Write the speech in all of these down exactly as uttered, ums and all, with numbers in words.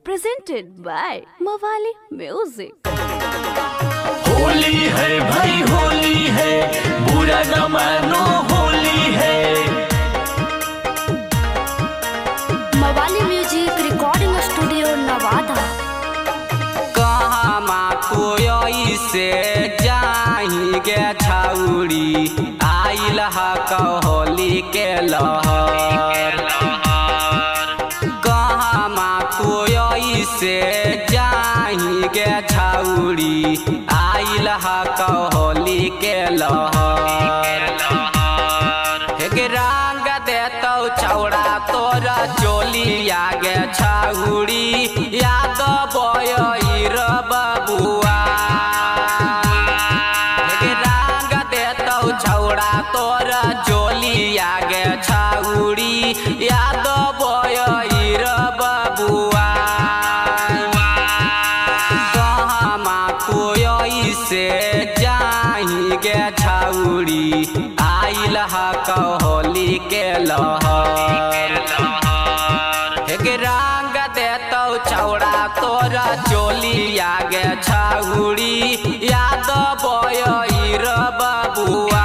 presented by Mawali Music. Holi है भाई होली है, बुरा न मानो होली है। Mawali Music Recording Studio Nevada. कहाँ कोई से जाही गे छाउड़ी आइल हा होली के लहर। कहाँ कोई से जाही गे छाउड़ी आइल हा होली के लहर। रंग देतौ छौड़ा तोरा चोली आगे छाउड़ी याद बोय बबुआ। रंग देतौ छौड़ा तोरा चोली आगे छाउड़ी याद बोय बबुआ। कहाँ कोई से जाही गे छाउड़ी आइल हा होली के लहर। रंग देतौ छौड़ा तोरा चोली आगे छाउड़ी याद बोय बबुआ।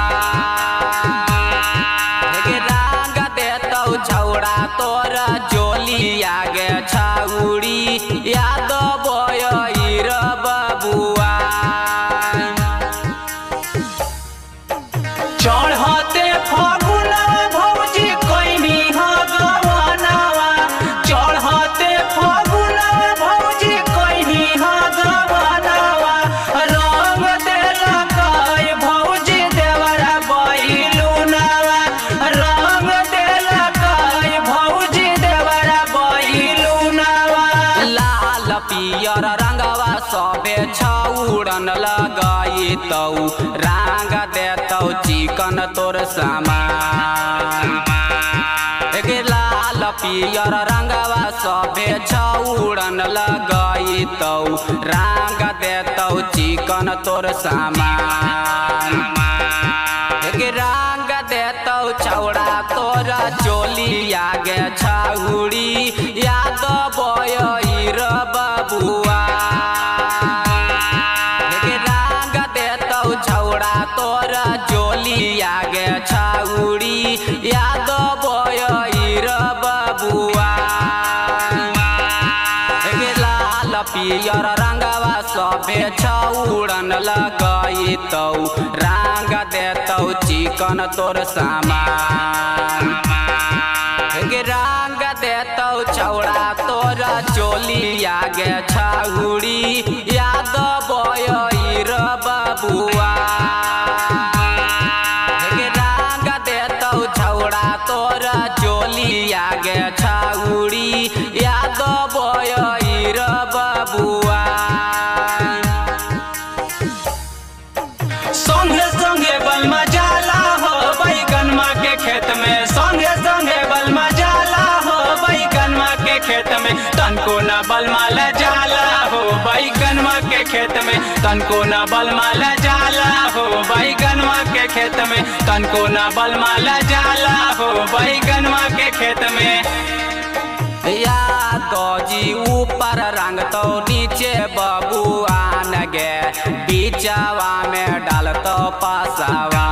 रंग देतौ छौड़ा तोरा चोली आगे छाउड़ी याद बोय बबुआ। चढ़ते फागुना भौजी कोइनी हा गवनावा, चढ़ते फागुना भौजी कोइनी हा गवनावा। रंग देला काय भौजी देवरा बैलुनावा, रंग देला काय भौजी देवरा बैलुनावा। लाल पियर रंगवा सबे छौड़न लगाई तौ रंग देतौ चिकन तोर सामान। लाल पियर रंगवा सबे छौड़न लगाई तौ रंग देतौ चिकन तोर सामान। रंग देतौ छौड़ा तोरा चोली आगे छाउड़ी याद बोय बबुआ। रंग देतौ छौड़ा तोरा चोली आगे छाउड़ी याद बोय बबुआ। लाल पियर रंगवा सबे छौड़न लगाई तौ रंग देतौ चिकन तोर सामान। रंग देतौ छौड़ा तोरा चोली आगे छाउड़ी याद बोय बबुआ। रंग देतौ छौड़ा तोरा चोली आगे छाउड़ी याद बोय बबुआ। संगे संगे बलमा जाला हो बैगनमा के खेत में, संगे संगे बलमा जाला हो बैगनमा के खेत में। तनको न बलमा ल जाला हो बैगनमा के खेत में, तनको न बलमा ल जाला हो बैगनमा के खेत में, तनको न बलमा ल जाला हो बैगनमा के खेत में। याद जी ऊपर रंग तो नीचे बबुआ न गे बीचवा में डालतो पासवा।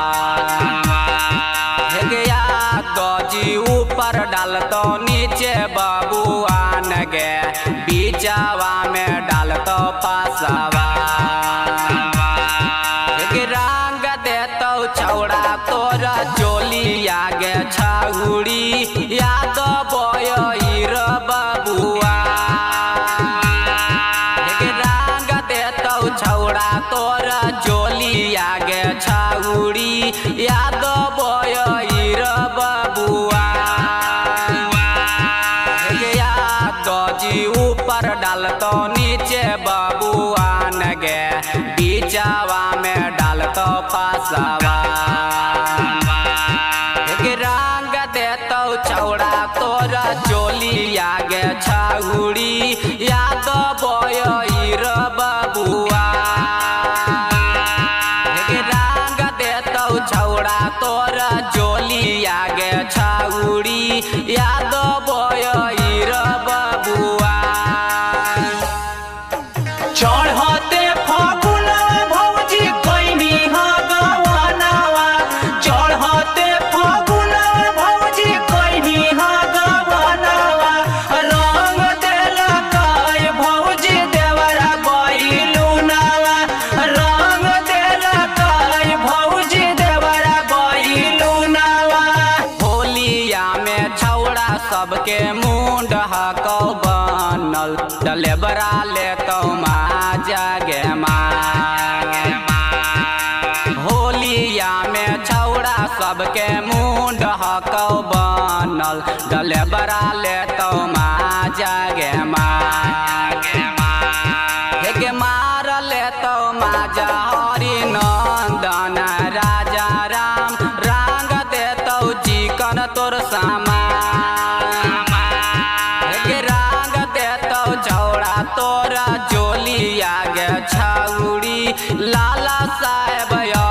याद जी ऊपर डालतो नीचे बबुआ न गे बीचवा में डालतो पासवा। रंग देतौ छौड़ा तोरा चोली आगे छाउड़ी याद बोय बबुआ। रंग देतौ छौड़ा तोरा चोली आगे छाउड़ी याद बोय बबुआ। याद जी ऊपर डालतो नीचे बबुआ न गे बीचवा में डालतो पासवा। रंग देतौ छौड़ा तोरा चोली आगे छाउड़ी याद बोय बबुआ। रंग देतौ छौड़ा तोरा चोली आगे छाउड़ी याद बोय बबुआ। बनल डलेबरा ले तो माजा गे होलिया में छौड़ा सबके मुंड हकौ बनल डलेबरा ले तो माजा गे के मार ले तो माजा हरि नंदन राजा राम रांग दे तो चिकन तोर सामा के रांग दे तो छौड़ा तोरा जोलिया गे छौड़ी लाला साहेब